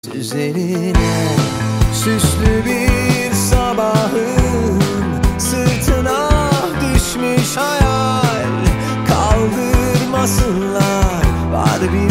Üzerine süslü bir sabahın sırtına düşmüş hayal, kaldırmasınlar var bir